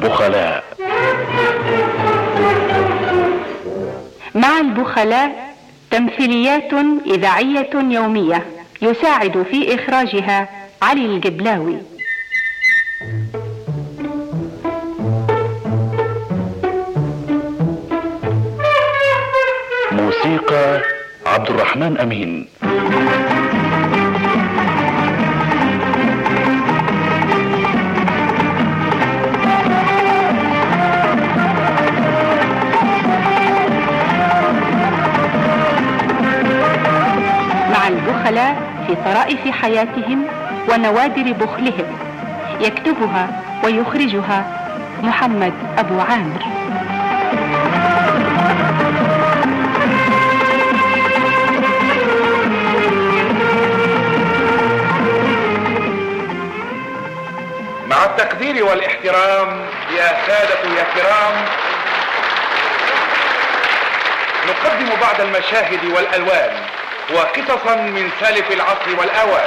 البخلاء. مع البخلاء تمثيليات إذاعية يومية يساعد في إخراجها علي الجبلاوي. موسيقى عبد الرحمن أمين. مع البخلاء في طرائف حياتهم ونوادر بخلهم، يكتبها ويخرجها محمد أبو عامر. مع التقدير والاحترام يا سادة يا كرام، نقدم بعض المشاهد والألوان وقصصا من سالف العصر والأوان.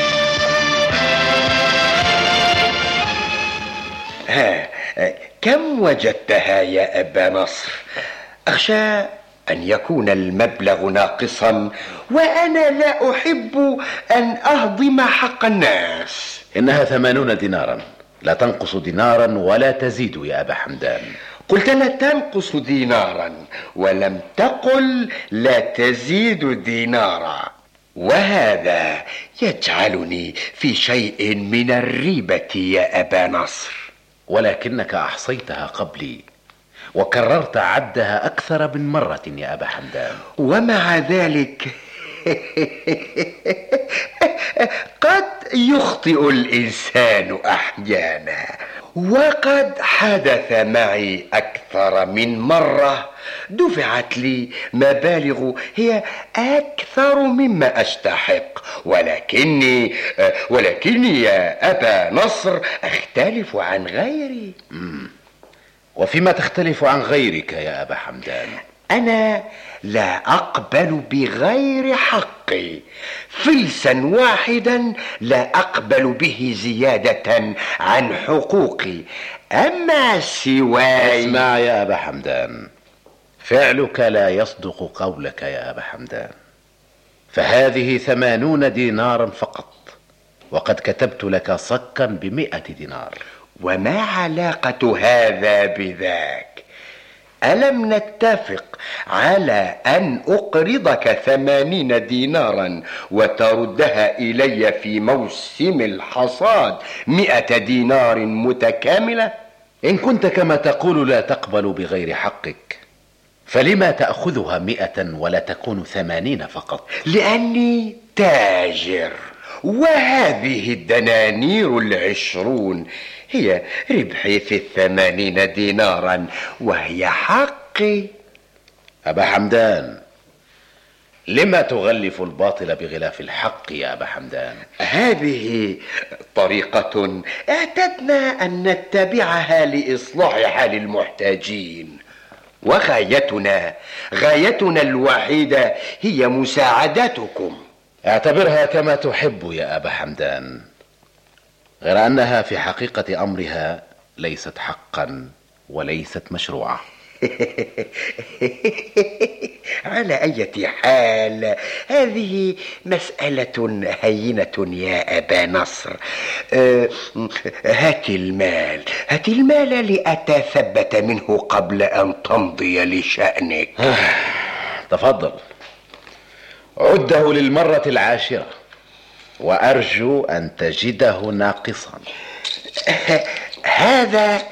كم وجدتها يا أبا نصر؟ أخشى أن يكون المبلغ ناقصا، وأنا لا أحب أن أهضم حق الناس. إنها 80 دينارا، لا تنقص دينارا ولا تزيد يا أبا حمدان. قلت لا تنقص دينارا ولم تقل لا تزيد دينارا، وهذا يجعلني في شيء من الريبة يا أبا نصر. ولكنك أحصيتها قبلي وكررت عدها أكثر من مرة يا أبا حمدان. ومع ذلك قد يخطئ الإنسان أحيانا، وقد حدث معي أكثر من مرة دفعت لي مبالغ هي أكثر مما أستحق، ولكني يا أبا نصر أختلف عن غيري. وفيما تختلف عن غيرك يا أبا حمدان؟ أنا لا أقبل بغير حقي فلسا واحدا، لا أقبل به زيادة عن حقوقي. أما سواي، اسمع يا أبا حمدان، فعلك لا يصدق قولك يا أبا حمدان، فهذه 80 دينارا فقط، وقد كتبت لك صكا ب100 دينار. وما علاقة هذا بذاك؟ ألم نتفق على أن أقرضك 80 دينارا وتردها إلي في موسم الحصاد 100 دينار متكاملة؟ إن كنت كما تقول لا تقبل بغير حقك، فلما تأخذها 100 ولا تكون 80 فقط؟ لأني تاجر، وهذه الدنانير 20 هي ربحي في 80 دينارا، وهي حقي. أبا حمدان، لما تغلف الباطل بغلاف الحق يا أبا حمدان؟ هذه طريقة اعتدنا أن نتبعها لإصلاح حال المحتاجين، وغايتنا الوحيدة هي مساعدتكم. اعتبرها كما تحب يا أبا حمدان، غير أنها في حقيقة أمرها ليست حقا وليست مشروعة. على أي حال هذه مسألة هينة يا أبا نصر. هات المال لأتثبت منه قبل أن تمضي لشأنك. تفضل، عده للمرة 10، وأرجو أن تجده ناقصا. هذا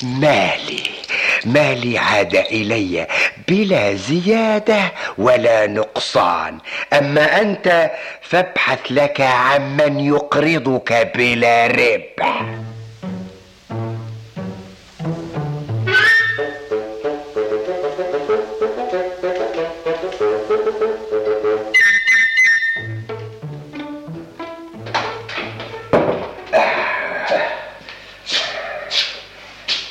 مالي عاد إلي بلا زيادة ولا نقصان، أما أنت فابحث لك عمن يقرضك بلا ربح.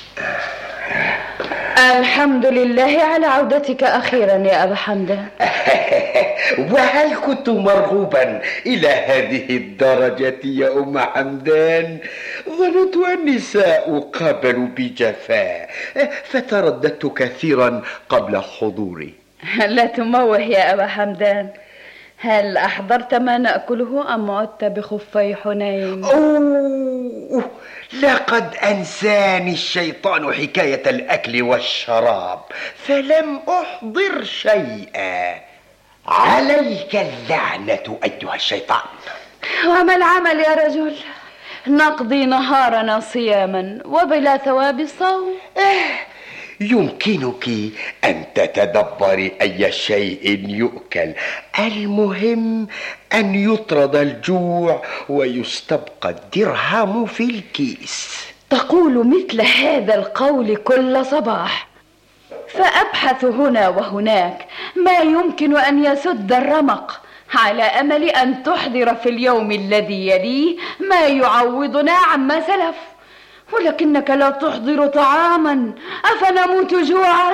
الحمد لله على عودتك أخيرا يا أبا حمدان. وهل كنت مرغوبا إلى هذه الدرجة يا أم حمدان؟ ظننت النساء قابلوا بجفاء فترددت كثيرا قبل حضوري. لا تموه يا أبا حمدان. هل أحضرت ما نأكله أم عدت بخفي حنين؟ أوه، لقد أنساني الشيطان حكاية الأكل والشراب فلم أحضر شيئا. عليك اللعنة أيها الشيطان. وما العمل يا رجل؟ نقضي نهارنا صياما وبلا ثواب الصوم. يمكنك أن تتدبري أي شيء يؤكل، المهم أن يطرد الجوع ويستبقى الدرهم في الكيس. تقول مثل هذا القول كل صباح، فأبحث هنا وهناك ما يمكن أن يسد الرمق على أمل أن تحضر في اليوم الذي يليه ما يعوضنا عما سلف، ولكنك لا تحضر طعاما، أفنموت جوعا؟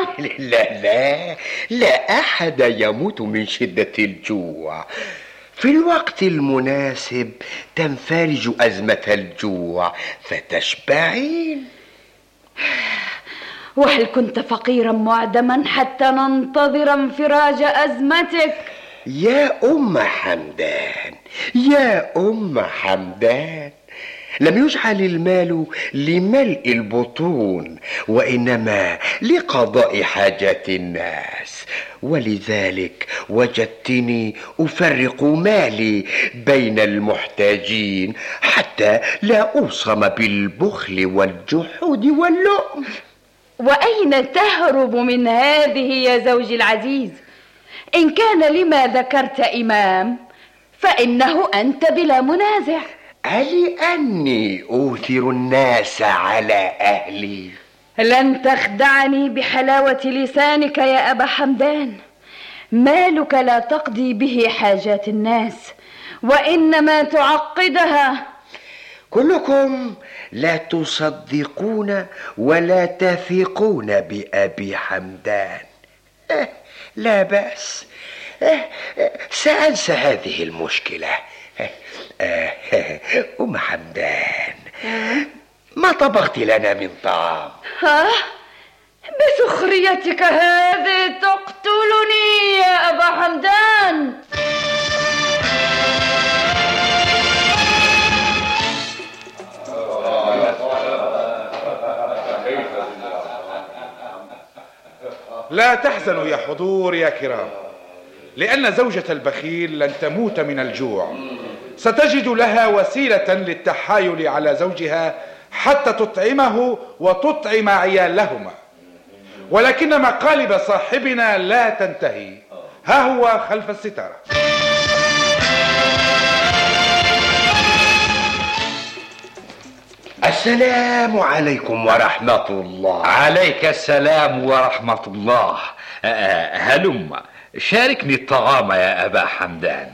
لا أحد يموت من شدة الجوع. في الوقت المناسب تنفرج أزمة الجوع فتشبعين. وهل كنت فقيرا معدما حتى ننتظر انفراج أزمتك؟ يا أم حمدان، يا أم حمدان، لم يجعل المال لملء البطون وإنما لقضاء حاجات الناس، ولذلك وجدتني أفرق مالي بين المحتاجين حتى لا أوصم بالبخل والجحود واللؤم. وأين تهرب من هذه يا زوجي العزيز؟ إن كان لما ذكرت إمام فإنه أنت بلا منازع. ألأني أوثر الناس على أهلي؟ لن تخدعني بحلاوة لسانك يا أبا حمدان. مالك لا تقضي به حاجات الناس وإنما تعقدها. كلكم لا تصدقون ولا تثقون بأبي حمدان. لا بأس، سأنسى هذه المشكلة. أم حمدان، ما طبخت لنا من طعام؟ بسخريتك هذه تقتلني يا أبا حمدان. لا تحزنوا يا حضور يا كرام، لأن زوجة البخيل لن تموت من الجوع، ستجد لها وسيلة للتحايل على زوجها حتى تطعمه وتطعم عيالهما. ولكن مقالب صاحبنا لا تنتهي، ها هو خلف الستارة. السلام عليكم ورحمة الله. عليك السلام ورحمة الله. هلم شاركني الطعام يا أبا حمدان.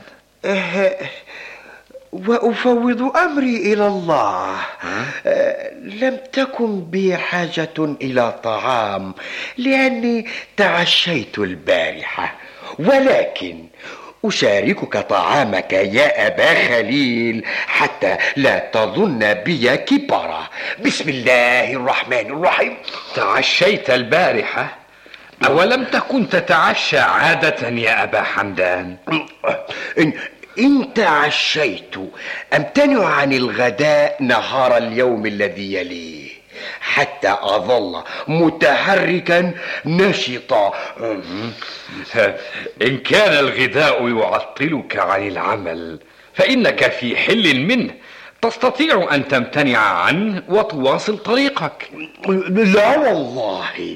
وأفوض أمري إلى الله. لم تكن بي حاجة إلى طعام لأني تعشيت البارحة، ولكن أشاركك طعامك يا أبا خليل حتى لا تظن بي كبرا. بسم الله الرحمن الرحيم. تعشيت البارحة؟ أولم تكن تتعشى عادة يا أبا حمدان؟ إن تعشيت أمتنع عن الغداء نهار اليوم الذي يليه حتى أظل متحركا نشطا. إن كان الغذاء يعطلك عن العمل فإنك في حل منه، تستطيع أن تمتنع عنه وتواصل طريقك. لا والله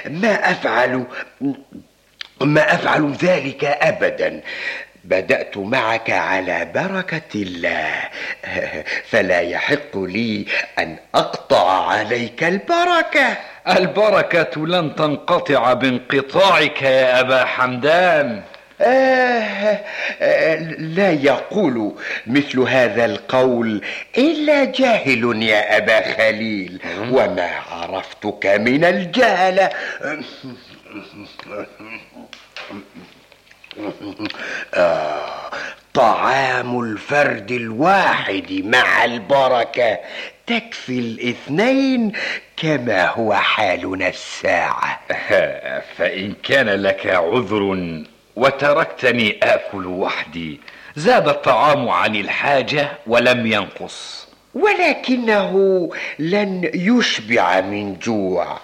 ما أفعل ذلك أبدا. بدأت معك على بركة الله، فلا يحق لي أن أقطع عليك البركة. البركة لن تنقطع بانقطاعك يا أبا حمدان. لا يقول مثل هذا القول إلا جاهل يا أبا خليل، وما عرفتك من الجهل. طعام الفرد الواحد مع البركة تكفي الاثنين، كما هو حالنا الساعة. فإن كان لك عذر وتركتني آكل وحدي زاد الطعام عن الحاجة ولم ينقص، ولكنه لن يشبع من جوع.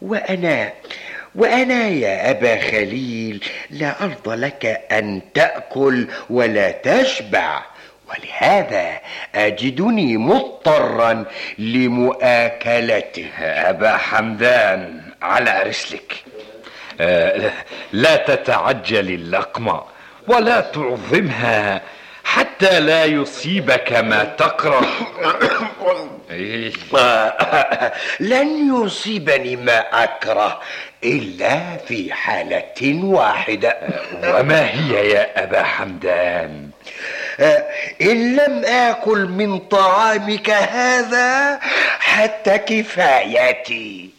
وأنا يا أبا خليل لا أرضى لك أن تأكل ولا تشبع، ولهذا أجدني مضطرا لمؤاكلته. أبا حمدان، على رسلك، لا تتعجل اللقمة ولا تعظمها حتى لا يصيبك ما تكره. لن يصيبني ما أكره إلا في حالة واحدة. وما هي يا أبا حمدان؟ إن لم آكل من طعامك هذا حتى كفايتي.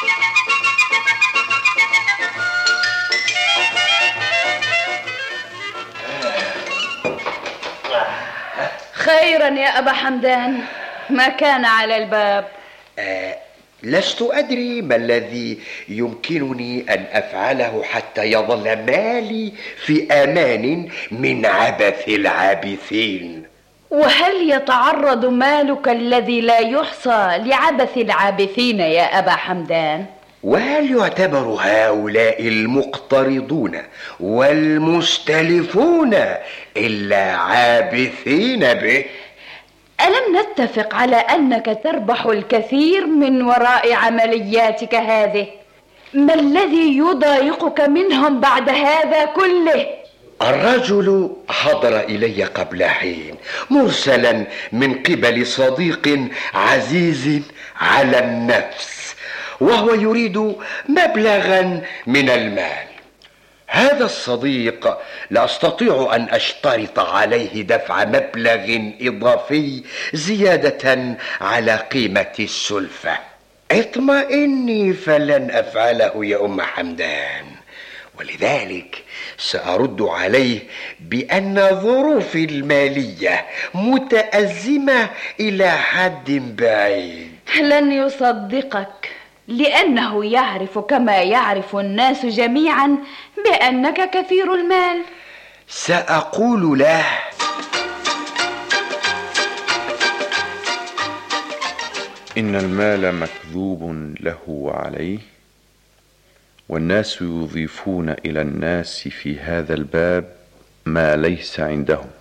خيرا يا أبا حمدان، ما كان على الباب؟ لست أدري ما الذي يمكنني أن أفعله حتى يظل مالي في أمان من عبث العابثين. وهل يتعرض مالك الذي لا يحصى لعبث العابثين يا أبا حمدان؟ وهل يعتبر هؤلاء المقترضون والمستلفون إلا عابثين به؟ ألم نتفق على أنك تربح الكثير من وراء عملياتك هذه؟ ما الذي يضايقك منهم بعد هذا كله؟ الرجل حضر إلي قبل حين مرسلا من قبل صديق عزيز على النفس، وهو يريد مبلغا من المال. هذا الصديق لا أستطيع أن أشترط عليه دفع مبلغ إضافي زيادة على قيمة السلفة. اطمئني فلن أفعله يا أم حمدان، ولذلك سأرد عليه بأن ظروفي المالية متأزمة إلى حد بعيد. لن يصدقك، لأنه يعرف كما يعرف الناس جميعا بأنك كثير المال. سأقول له: إن المال مكذوب له وعليه، والناس يضيفون إلى الناس في هذا الباب ما ليس عندهم،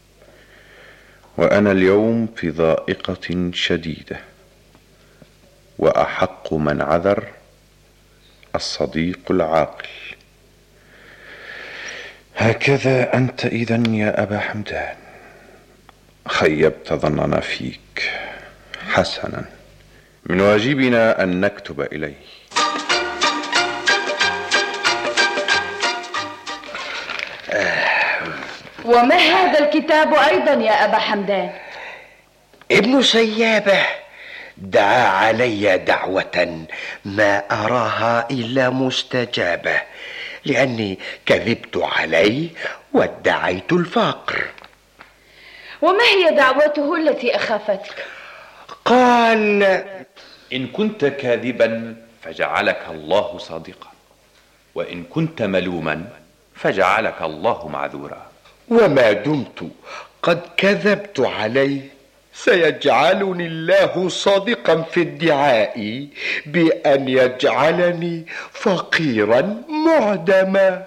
وأنا اليوم في ضائقة شديدة، وأحق من عذر الصديق العاقل. هكذا أنت إذن يا أبا حمدان، خيبت ظننا فيك. حسنا، من واجبنا أن نكتب إليه. وما هذا الكتاب أيضا يا أبا حمدان؟ ابن سيابة دعا علي دعوة ما أراها إلا مستجابة، لأني كذبت عليه وادعيت الفقر. وما هي دعوته التي أخافتك؟ قال: إن كنت كاذبا فجعلك الله صادقا، وإن كنت ملوما فجعلك الله معذورا. وما دمت قد كذبت عليه سيجعلني الله صادقا في ادعائي بأن يجعلني فقيرا معدما.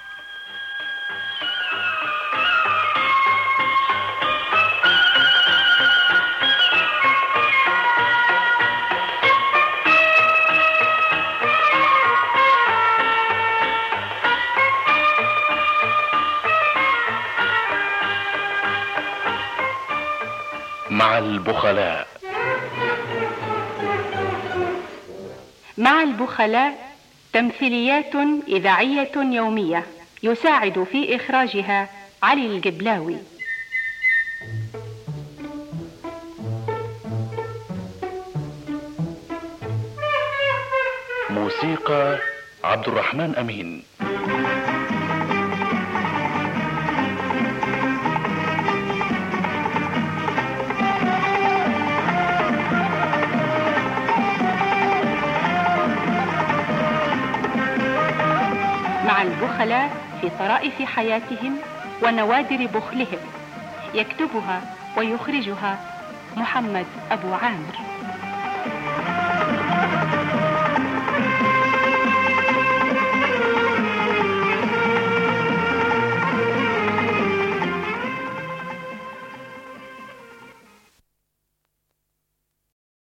مع البخلاء. مع البخلاء تمثيليات إذاعية يومية يساعد في إخراجها علي الجبلاوي. موسيقى عبد الرحمن أمين. مع البخلاء في طرائف حياتهم ونوادر بخلهم. يكتبها ويخرجها محمد أبو عامر.